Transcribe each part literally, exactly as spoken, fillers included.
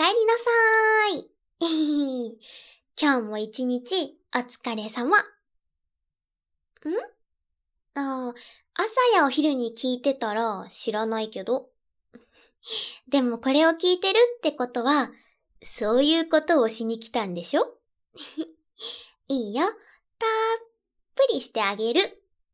かえりなさーい。今日も一日お疲れ様。んあー、朝やお昼に聞いてたら知らないけど。でもこれを聞いてるってことは、そういうことをしに来たんでしょ？いいよ。たっぷりしてあげる。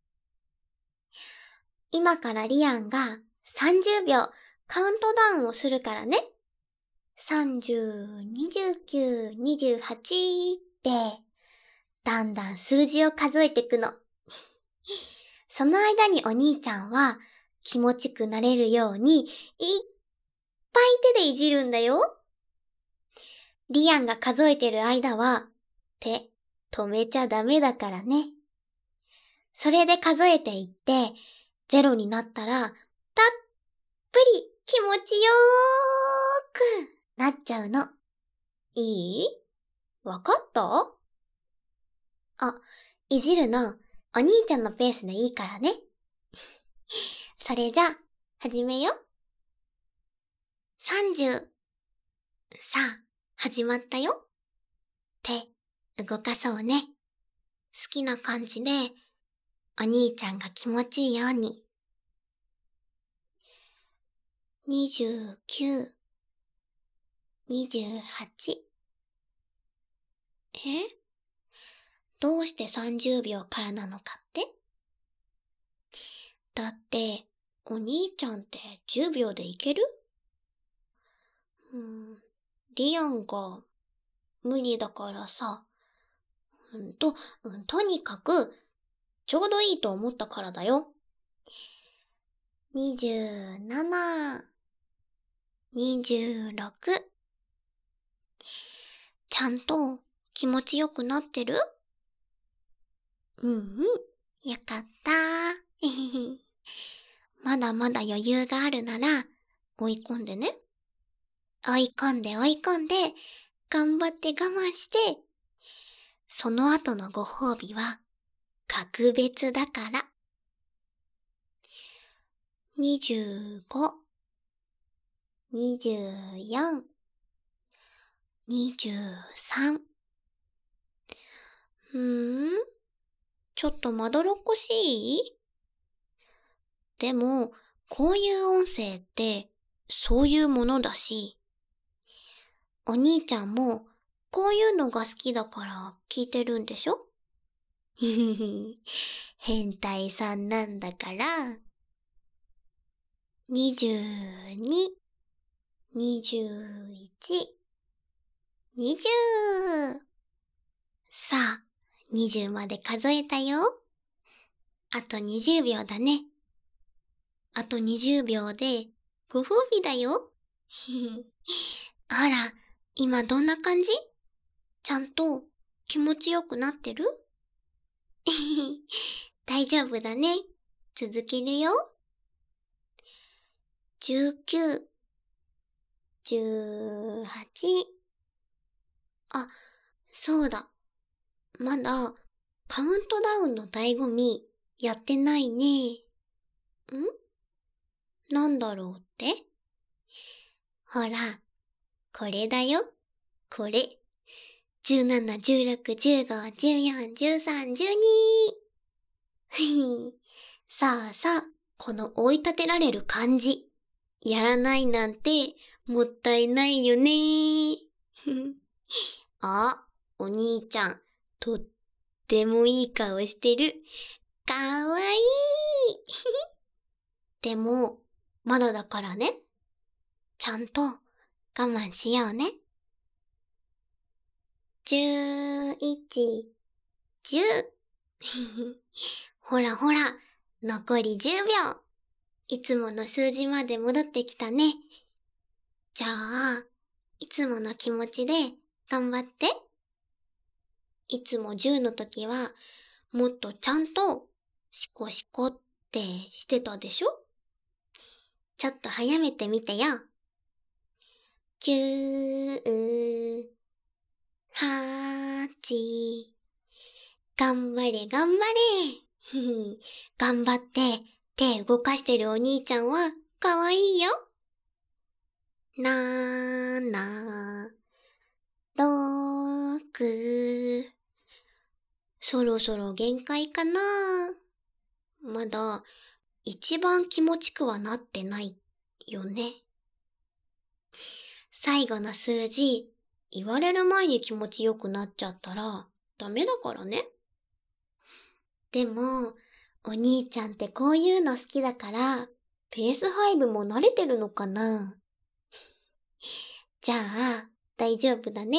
今からリアンがさんじゅうびょうカウントダウンをするからね。さんじゅう、にじゅうきゅう、にじゅうはちって、だんだん数字を数えてくの。その間にお兄ちゃんは気持ちくなれるようにいっぱい手でいじるんだよ。リアンが数えてる間は手止めちゃダメだからね。それで数えていってゼロになったらたっぷり気持ちよーくなっちゃうの。いい？わかった？あ、いじるのお兄ちゃんのペースでいいからね。それじゃあ、始めよ。さんじゅう。さあ、始まったよ。手、動かそうね。好きな感じで、お兄ちゃんが気持ちいいように。にじゅうきゅう、にじゅうはち。え？どうしてさんじゅうびょうからなのかって？だって、お兄ちゃんってじゅうびょうでいける？うーん、リアンが無理だからさ。うんと、うん、とにかく、ちょうどいいと思ったからだよ。にじゅうなな、にじゅうろく。ちゃんと気持ちよくなってる？うんうん、よかった。まだまだ余裕があるなら追い込んでね。追い込んで追い込んで、頑張って我慢して、その後のご褒美は格別だから。にじゅうご、にじゅうよん、にじゅうさん。うーん、ちょっとまどろっこしい？でも、こういう音声ってそういうものだし、お兄ちゃんもこういうのが好きだから聞いてるんでしょ？ひひひ、変態さんなんだから。にじゅうに、にじゅういち、にじゅう。さあ、にじゅうまで数えたよ。あとにじゅうびょうだね。あとにじゅうびょうでご褒美だよ。ほら、今どんな感じ？ちゃんと気持ちよくなってる？大丈夫だね。続けるよ。じゅうきゅう、じゅうはち。あ、そうだ。まだカウントダウンの醍醐味やってないね。ん？なんだろうって？ほら、これだよ。これ。じゅうなな、じゅうろく、じゅうご、じゅうよん、じゅうさん、じゅうに。ふひ。さあさあ、この追い立てられる感じ。やらないなんてもったいないよね。あ、お兄ちゃん、とってもいい顔してる。かわいい。でも、まだだからね。ちゃんと我慢しようね。じゅういち、じゅう。ほらほら、残りじゅうびょう。いつもの数字まで戻ってきたね。じゃあ、いつもの気持ちで頑張って。いつもじゅうの時は、もっとちゃんとシコシコってしてたでしょ？ちょっと早めてみてよ。きゅう、はち。頑張れ頑張れ。ひひ、頑張って手動かしてるお兄ちゃんはかわいいよ。なーなふー。そろそろ限界かな。まだ一番気持ちくはなってないよね。最後の数字、言われる前に気持ちよくなっちゃったらダメだからね。でも、お兄ちゃんってこういうの好きだから、ペース配分も慣れてるのかな。じゃあ、大丈夫だね。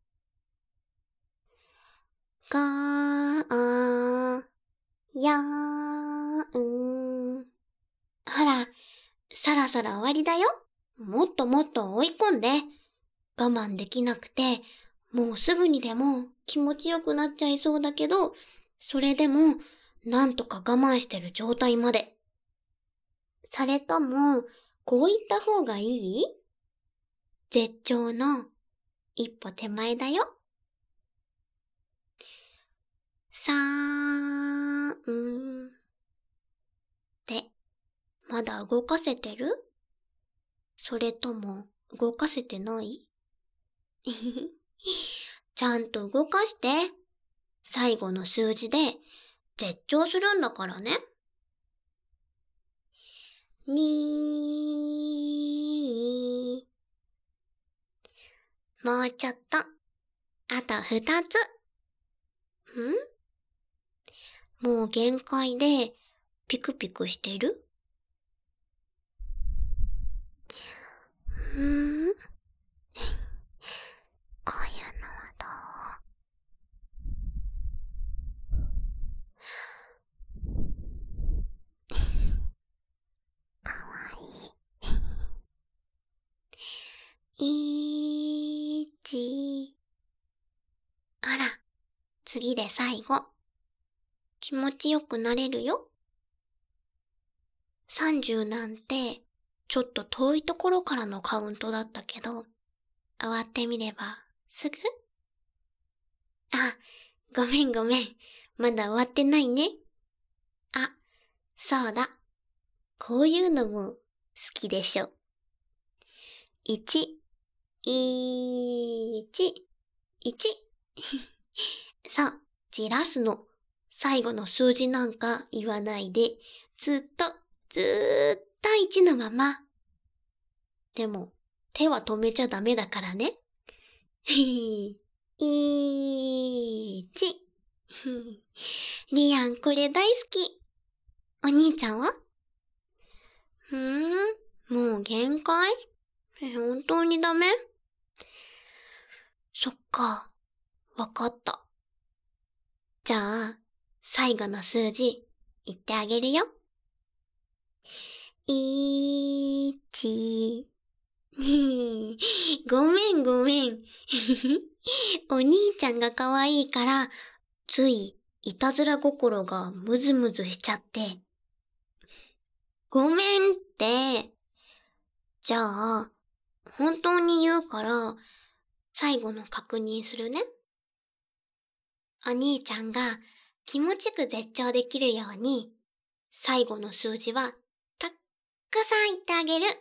がー、やーん。ほら、そろそろ終わりだよ。もっともっと追い込んで。我慢できなくて、もうすぐにでも気持ちよくなっちゃいそうだけど、それでもなんとか我慢してる状態まで。それとも、こう言った方がいい？絶頂の一歩手前だよ。さーん。で、まだ動かせてる？それとも動かせてない？ちゃんと動かして。最後の数字で絶頂するんだからね。にー。もうちょっと。あと二つ。ん？もう限界でピクピクしてる？うーん？こういうのはどう？かわいい。いち。あら、次で最後。気持ちよくなれるよ。さんじゅうなんて、ちょっと遠いところからのカウントだったけど、終わってみれば、すぐ？あ、ごめんごめん。まだ終わってないね。あ、そうだ。こういうのも好きでしょ。いち、いち、いち。そう、じらすの。最後の数字なんか言わないで、ずっと、ずーっといちのまま。でも、手は止めちゃダメだからね。いち。リアンこれ大好き。お兄ちゃんは？ふーん、もう限界？本当にダメ？そっか、わかった。じゃあ、最後の数字、言ってあげるよ。いち、に、ごめんごめん。お兄ちゃんが可愛いから、つい、いたずら心がムズムズしちゃって。ごめんって。じゃあ、本当に言うから、最後の確認するね。お兄ちゃんが気持ちく絶頂できるように、最後の数字はたっくさん言ってあげる。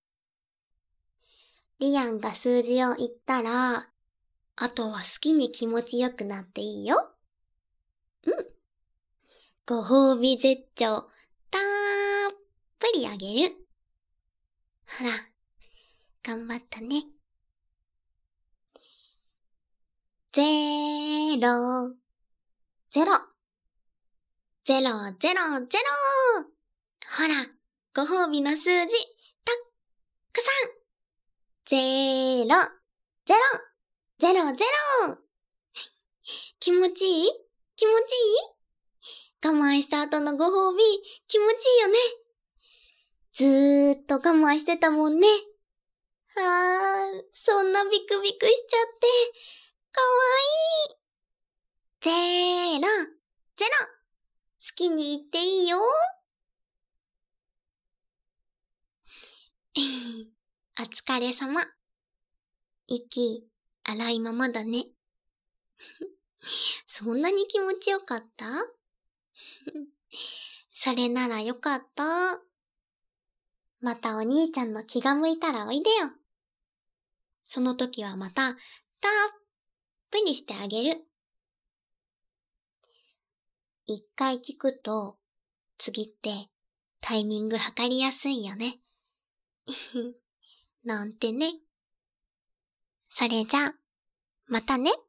リアンが数字を言ったら、あとは好きに気持ちよくなっていいよ。うん。ご褒美絶頂、たーっぷりあげる。ほら、頑張ったね。ゼロ、ゼロ、ゼロ、ゼロ、ゼロ。ほら、ご褒美の数字、たっくさん。ゼロ、ゼロ、ゼロ、ゼロ。気持ちいい？気持ちいい？我慢した後のご褒美、気持ちいいよね。ずーっと我慢してたもんね。あー、そんなビクビクしちゃって、かわいい。ゼロ、ゼロ。好きに言っていいよ。お疲れ様。息、荒いままだね。そんなに気持ちよかった？それならよかった。またお兄ちゃんの気が向いたらおいでよ。その時はまた、たっぷりしてあげる。一回聞くと、次ってタイミング測りやすいよね。なんてね。それじゃ、またね。